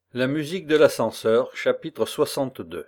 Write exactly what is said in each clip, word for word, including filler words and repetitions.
La musique de l'ascenseur, chapitre soixante-deux.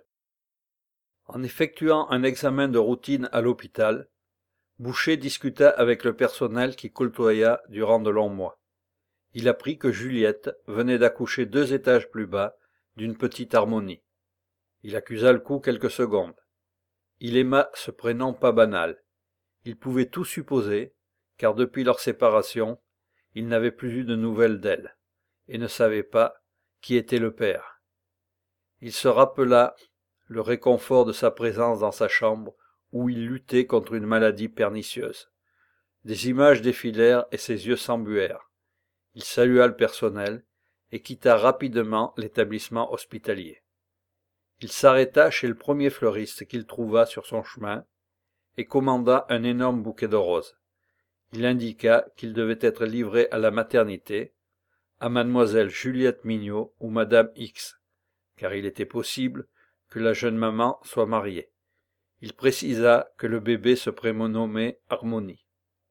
En effectuant un examen de routine à l'hôpital, Boucher discuta avec le personnel qui côtoya durant de longs mois. Il apprit que Juliette venait d'accoucher deux étages plus bas d'une petite harmonie. Il accusa le coup quelques secondes. Il aima ce prénom pas banal. Il pouvait tout supposer, car depuis leur séparation, il n'avait plus eu de nouvelles d'elle, et ne savait pas qui était le père. Il se rappela le réconfort de sa présence dans sa chambre où il luttait contre une maladie pernicieuse. Des images défilèrent et ses yeux s'embuèrent. Il salua le personnel et quitta rapidement l'établissement hospitalier. Il s'arrêta chez le premier fleuriste qu'il trouva sur son chemin et commanda un énorme bouquet de roses. Il indiqua qu'il devait être livré à la maternité, à mademoiselle Juliette Mignot ou madame X, car il était possible que la jeune maman soit mariée. Il précisa que le bébé se prénommait Harmonie.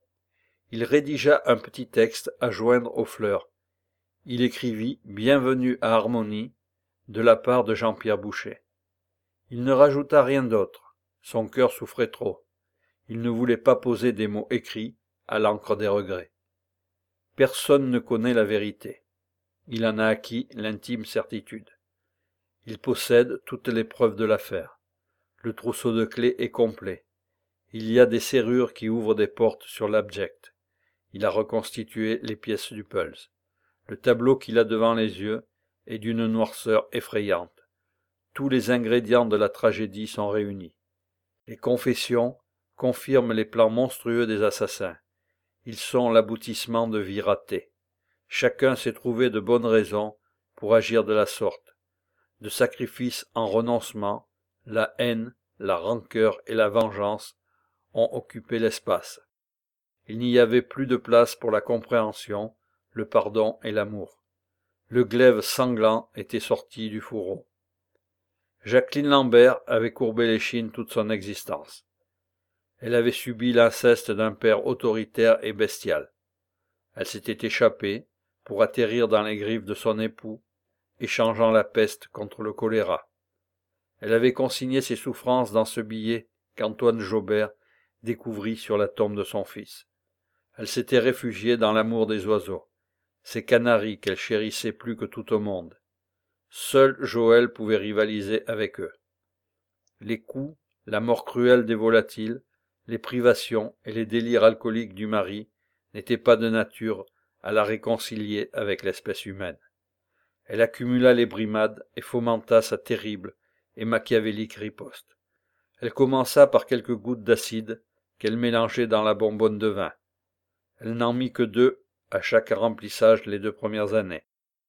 Il rédigea un petit texte à joindre aux fleurs. Il écrivit « Bienvenue à Harmonie » de la part de Jean-Pierre Boucher. Il ne rajouta rien d'autre. Son cœur souffrait trop. Il ne voulait pas poser des mots écrits à l'encre des regrets. Personne ne connaît la vérité. Il en a acquis l'intime certitude. Il possède toutes les preuves de l'affaire. Le trousseau de clés est complet. Il y a des serrures qui ouvrent des portes sur l'abject. Il a reconstitué les pièces du puzzle. Le tableau qu'il a devant les yeux est d'une noirceur effrayante. Tous les ingrédients de la tragédie sont réunis. Les confessions confirment les plans monstrueux des assassins. Ils sont l'aboutissement de vies ratées. Chacun s'est trouvé de bonnes raisons pour agir de la sorte. De sacrifice en renoncement, la haine, la rancœur et la vengeance ont occupé l'espace. Il n'y avait plus de place pour la compréhension, le pardon et l'amour. Le glaive sanglant était sorti du fourreau. Jacqueline Lambert avait courbé l'échine toute son existence. Elle avait subi l'inceste d'un père autoritaire et bestial. Elle s'était échappée pour atterrir dans les griffes de son époux, échangeant la peste contre le choléra. Elle avait consigné ses souffrances dans ce billet qu'Antoine Jaubert découvrit sur la tombe de son fils. Elle s'était réfugiée dans l'amour des oiseaux, ces canaris qu'elle chérissait plus que tout au monde. Seul Joël pouvait rivaliser avec eux. Les coups, la mort cruelle des volatiles, les privations et les délires alcooliques du mari n'étaient pas de nature à la réconcilier avec l'espèce humaine. Elle accumula les brimades et fomenta sa terrible et machiavélique riposte. Elle commença par quelques gouttes d'acide qu'elle mélangeait dans la bonbonne de vin. Elle n'en mit que deux à chaque remplissage les deux premières années,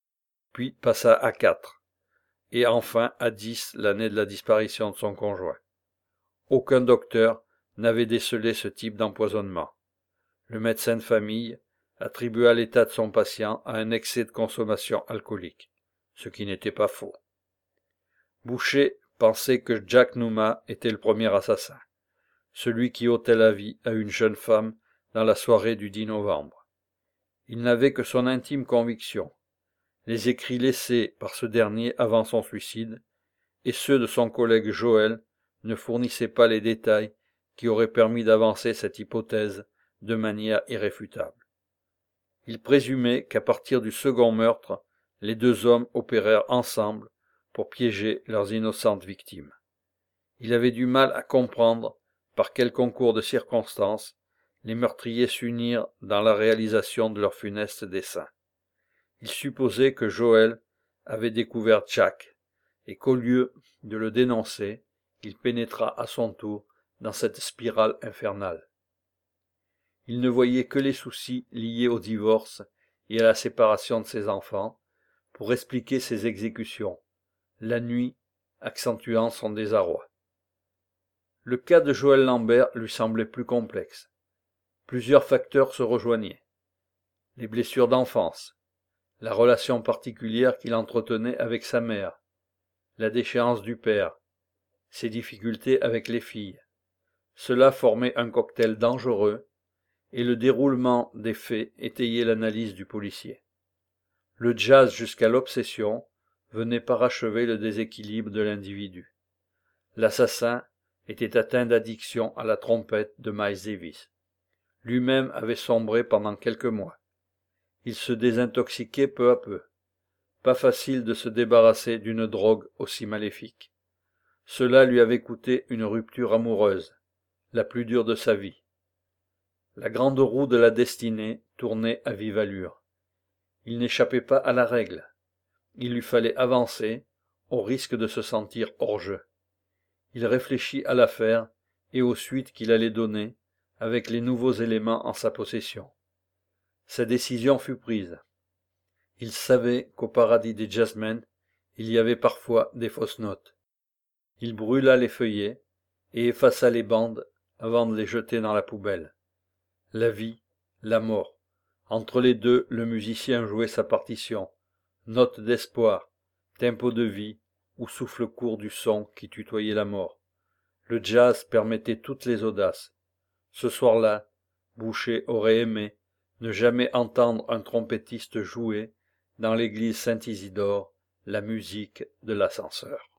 puis passa à quatre, et enfin à dix l'année de la disparition de son conjoint. Aucun docteur n'avait décelé ce type d'empoisonnement. Le médecin de famille attribua l'état de son patient à un excès de consommation alcoolique, ce qui n'était pas faux. Boucher pensait que Jack Numa était le premier assassin, celui qui ôtait la vie à une jeune femme dans la soirée du dix novembre. Il n'avait que son intime conviction. Les écrits laissés par ce dernier avant son suicide et ceux de son collègue Joël ne fournissaient pas les détails qui auraient permis d'avancer cette hypothèse de manière irréfutable. Il présumait qu'à partir du second meurtre, les deux hommes opérèrent ensemble pour piéger leurs innocentes victimes. Il avait du mal à comprendre par quel concours de circonstances les meurtriers s'unirent dans la réalisation de leur funeste dessein. Il supposait que Joël avait découvert Jack, et qu'au lieu de le dénoncer, il pénétra à son tour dans cette spirale infernale. Il ne voyait que les soucis liés au divorce et à la séparation de ses enfants pour expliquer ses exécutions, la nuit accentuant son désarroi. Le cas de Joël Lambert lui semblait plus complexe. Plusieurs facteurs se rejoignaient. Les blessures d'enfance, la relation particulière qu'il entretenait avec sa mère, la déchéance du père, ses difficultés avec les filles. Cela formait un cocktail dangereux, et le déroulement des faits étayait l'analyse du policier. Le jazz jusqu'à l'obsession, venait parachever le déséquilibre de l'individu. L'assassin était atteint d'addiction à la trompette de Miles Davis. Lui-même avait sombré pendant quelques mois. Il se désintoxiquait peu à peu. Pas facile de se débarrasser d'une drogue aussi maléfique. Cela lui avait coûté une rupture amoureuse, la plus dure de sa vie. La grande roue de la destinée tournait à vive allure. Il n'échappait pas à la règle. Il lui fallait avancer, au risque de se sentir hors jeu. Il réfléchit à l'affaire et aux suites qu'il allait donner, avec les nouveaux éléments en sa possession. Sa décision fut prise. Il savait qu'au paradis des jazzmen, il y avait parfois des fausses notes. Il brûla les feuillets et effaça les bandes avant de les jeter dans la poubelle. La vie, la mort. Entre les deux, le musicien jouait sa partition. Notes d'espoir, tempo de vie ou souffle court du son qui tutoyait la mort. Le jazz permettait toutes les audaces. Ce soir-là, Boucher aurait aimé ne jamais entendre un trompettiste jouer, dans l'église Saint-Isidore, la musique de l'ascenseur.